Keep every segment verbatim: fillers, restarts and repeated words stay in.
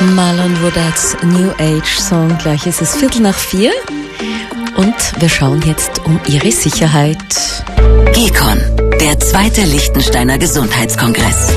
Marlon Woodard's New Age Song. Gleich ist es Viertel nach vier und wir schauen jetzt um Ihre Sicherheit. GECON, der zweite Liechtensteiner Gesundheitskongress.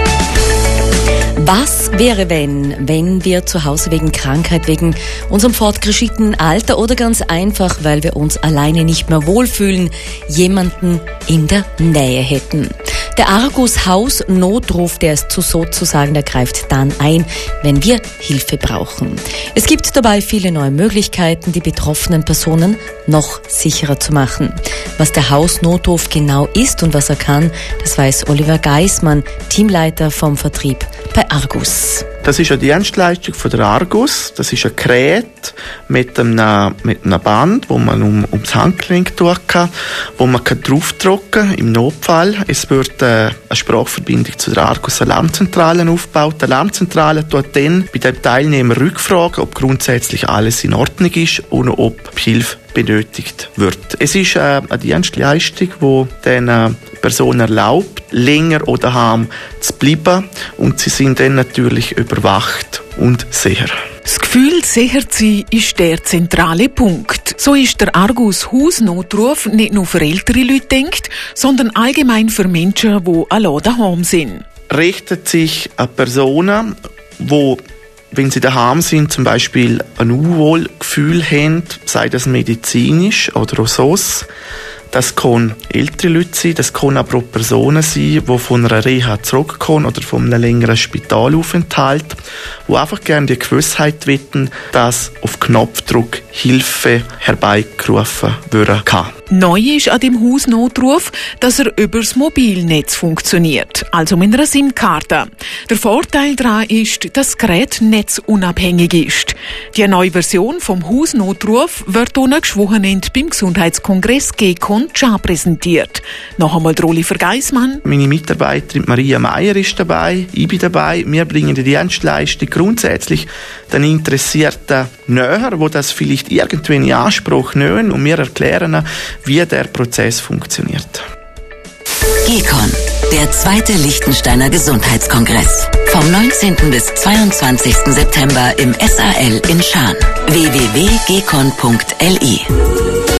Was wäre, wenn, wenn wir zu Hause wegen Krankheit, wegen unserem fortgeschrittenen Alter oder ganz einfach, weil wir uns alleine nicht mehr wohlfühlen, jemanden in der Nähe hätten? Der Argus Hausnotruf, der ist sozusagen, der greift dann ein, wenn wir Hilfe brauchen. Es gibt dabei viele neue Möglichkeiten, die betroffenen Personen noch sicherer zu machen. Was der Hausnotruf genau ist und was er kann, das weiß Oliver Geismann, Teamleiter vom Vertrieb bei Argus. Das ist eine Dienstleistung von der Argus. Das ist ein Gerät mit einem, mit einem Band, wo man um, ums Handgelenk tun kann, wo man draufdrücken kann im Notfall. Es wird äh, eine Sprachverbindung zu der Argus Alarmzentrale aufgebaut. Die Alarmzentrale tut dann bei dem Teilnehmer rückfragen, ob grundsätzlich alles in Ordnung ist und ob Hilfe benötigt wird. Es ist äh, eine Dienstleistung, die den äh, Personen erlaubt, länger oder daheim zu bleiben, und sie sind dann natürlich überwacht und sicher. Das Gefühl, sicher zu sein, ist der zentrale Punkt. So ist der Argus Hausnotruf nicht nur für ältere Leute denkt, sondern allgemein für Menschen, die allein daheim sind. Richtet sich an Personen, die, wenn sie daheim sind, zum Beispiel ein Unwohlgefühl haben, sei das medizinisch oder auch sonst. Das können ältere Leute sein, das können aber auch Personen sein, die von einer Reha zurückkommen oder von einem längeren Spitalaufenthalt, die einfach gerne die Gewissheit wollen, dass auf Knopfdruck Hilfe herbeigerufen werden kann. Neu ist an dem Hausnotruf, dass er über das Mobilnetz funktioniert, also mit einer SIM-Karte. Der Vorteil daran ist, dass das Gerät netzunabhängig ist. Die neue Version vom Hausnotruf wird nächstes Wochenende beim Gesundheitskongress GECON präsentiert. Noch einmal der Oliver Geismann. Meine Mitarbeiterin Maria Meier ist dabei, ich bin dabei. Wir bringen die Dienstleistung grundsätzlich den Interessierten näher, die das vielleicht irgendwie in Anspruch nehmen, und wir erklären, wie der Prozess funktioniert. GECON, der zweite Liechtensteiner Gesundheitskongress. Vom neunzehnten bis zweiundzwanzigsten September im S A L in Schaan. w w w punkt gecon punkt l i